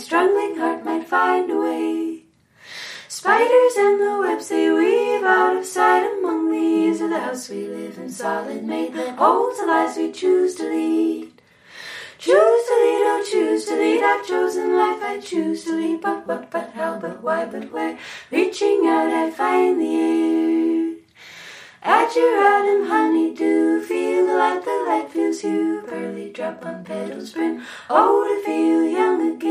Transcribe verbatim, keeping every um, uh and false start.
struggling heart might find a way. Spiders and the webs they weave out of sight among the eaves of the house we live in, solid made that holds the lives we choose to lead. Choose to lead, oh choose to lead, I've chosen life, I choose to lead, but what, but how, but why, but where, reaching out I find the air. At your autumn honeydew, feel the light, the light feels you, pearly drop on petals brim, oh to feel young again.